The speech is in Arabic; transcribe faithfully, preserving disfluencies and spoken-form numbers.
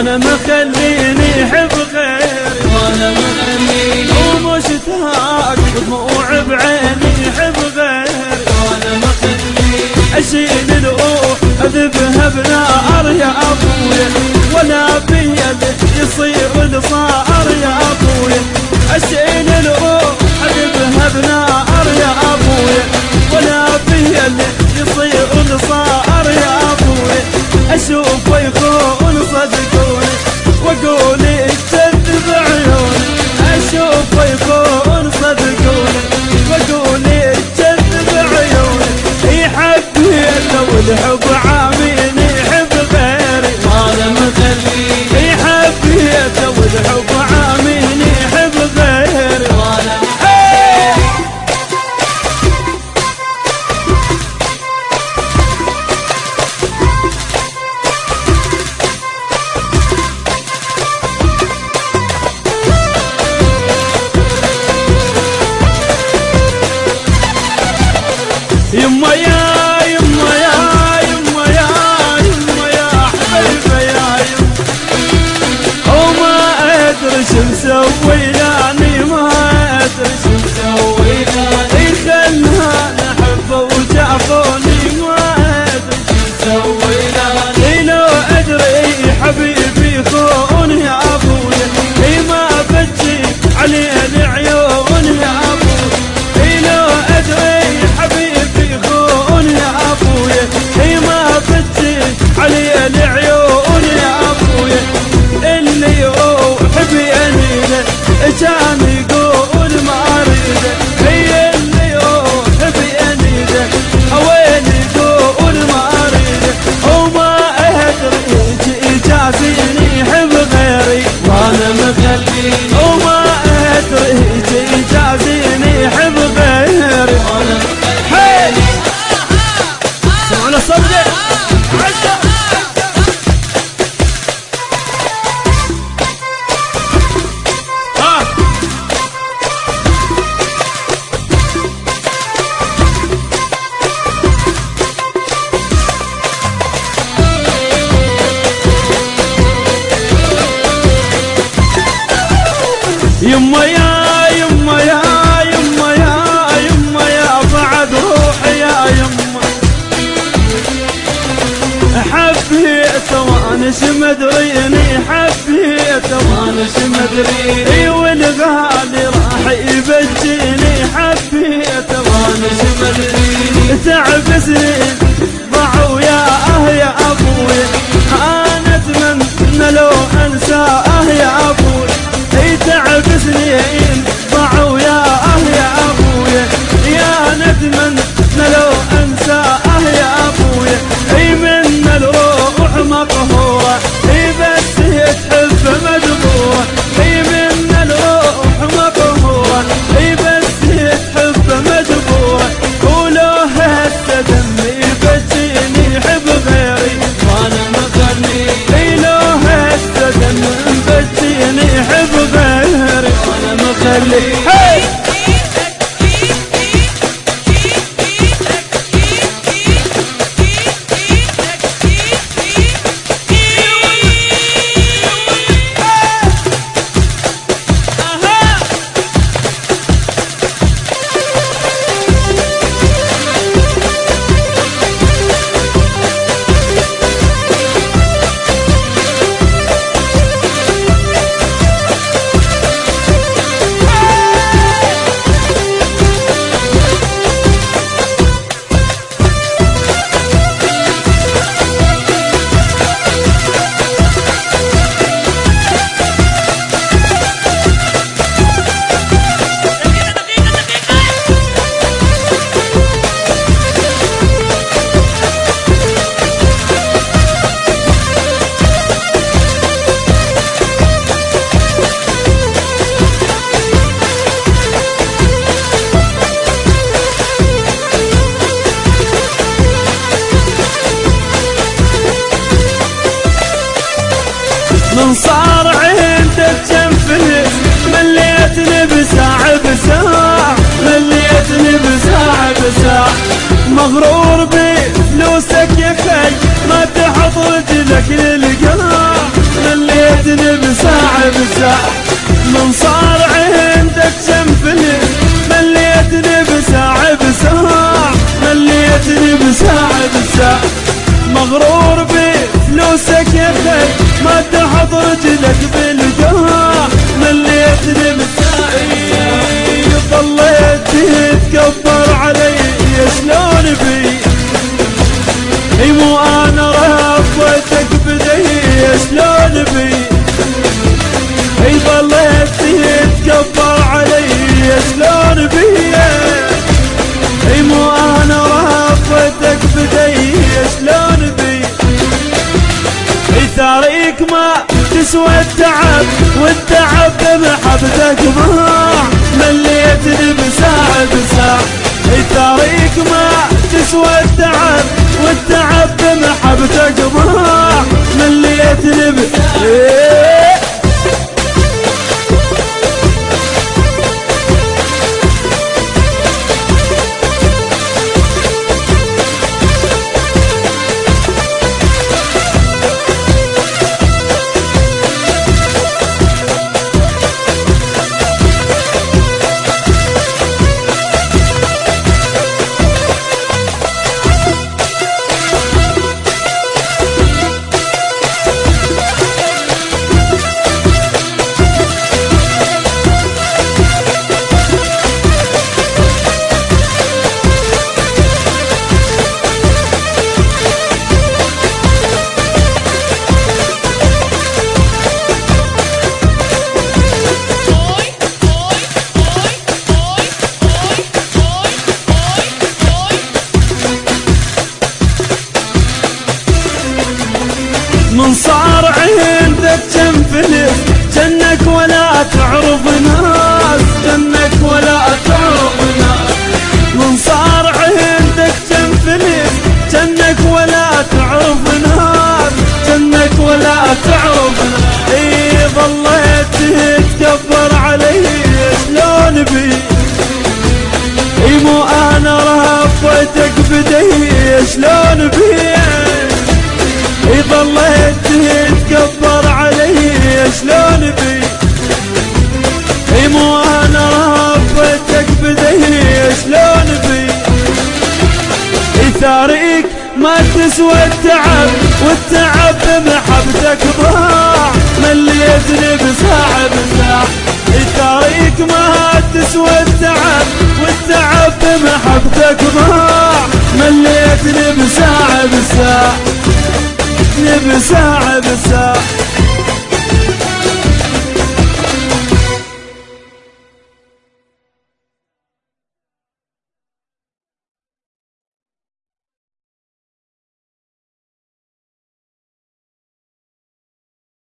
وانا مخليني حب غيري، وانا مخليني ومشتاق دموع بعيني حب غيري، وانا مخليني اشيل الروح اذبها بنار يا ابويا، ولا بيد يصير الصار يا ابويا، اشيل الروح اذبها بنار يا ابويا، ولا بيد يصير الصار يا ابويا، اشوفه يخون صدقوني واقول يكذب عيوني، اشوفه يخون صدقوني واقول يكذب عيوني، يحبيته والحب عاميني يحب غيري، وانا مخليني يحبيته والحب عاميني يحب غيري، وانا يما يا يما يا يما يا يما يا حبيبه يا يما، وما ادري شو مسوي لاني، ما ادري شو مسوي لاني، خلها نحبه وجافوني، ما ادري شو مسوي لاني، لو ادري حبيبي يخون يا ابويا، ما بجي عليه العيون يا ابويا، لو ادري حبيبي يخون يا ابويا، ما بجي عليه العيون يا ابويا، اللي يروح بيمينه كان يقول ما اريده، هي اللي يروح بيمينه وين يقول ما اريده، وما ادري يجازيني يحب غيري، وانا مخليني وما ادري يجازيني يحب غيري، وانا مخليني سمعنا صدق يما يا يما يا يما يا يما يا بعد روحي يا يما، حبيته وانا شمدريني حبيته وانا شمدريني، والغالي راح يبجيني حبيته وانا شمدريني، تعب سنين ضاعوا يا اه يا ابوي، انا اتمنى لو انساه يا ابوي، تعب سنين ضاعوا يا اه يا ابويا، يا ندمن لو انسى اه يا ابويا، اي من الروح مقهوره، اي بس تحب مجبوره، اي من الروح مقهوره، اي بس تحب مجبوره، ولو هسه دمي بجيني يحب غيري، وانا مخليني اي لو هسه دمي بجيني يحب غيري، وانا مخليني هاي من صار عندك كم فلس، مليتني بساعة بساعة، مليتني بساعة بساعة، مغرور بفلوسك يا خي ما تحط رجلك للقاع، مليتني بساعة بساعة من صار عندك سنفلي مليتني بساعة بساعة مليتني بساعة بساعة مغرور بفلوسك يا خي ما تحط رجلك بالجاه مليتني بساعة ظليت تتكبر علي شلون بي اي مو انا رفضتك بدي شلون بي اي ظليت تتكبر علي شلون بي اي مو انا رفضتك بدي شلون بي اي ثاريك ما تسوى التعب والتعب بمحبتك ضاع مليتني بساعة بساعة اي ثاريك ما تسوى التعب والتعب بمحبتك ضاع مليتني بساعة من صار عندك كم فلس جنك ولا تعرف ناس جنك ولا تعرف ناس من صار عندك كم فلس جنك ولا تعرف ناس جنك ولا تعرف ناس اي ظليت تتكبر علي شلون بي اي مو انا رفضتك بدي شلون بي اي ظليت تتكبر علي شلون بي اي مو انا رفضتك بدي شلون بي اي ثاريك ما تسوى التعب والتعب بمحبتك ضاع مليتني بساعة بساعة اي ثاريك ما تسوى التعب والتعب بمحبتك ضاع مليتني بساعة بساعة بساعة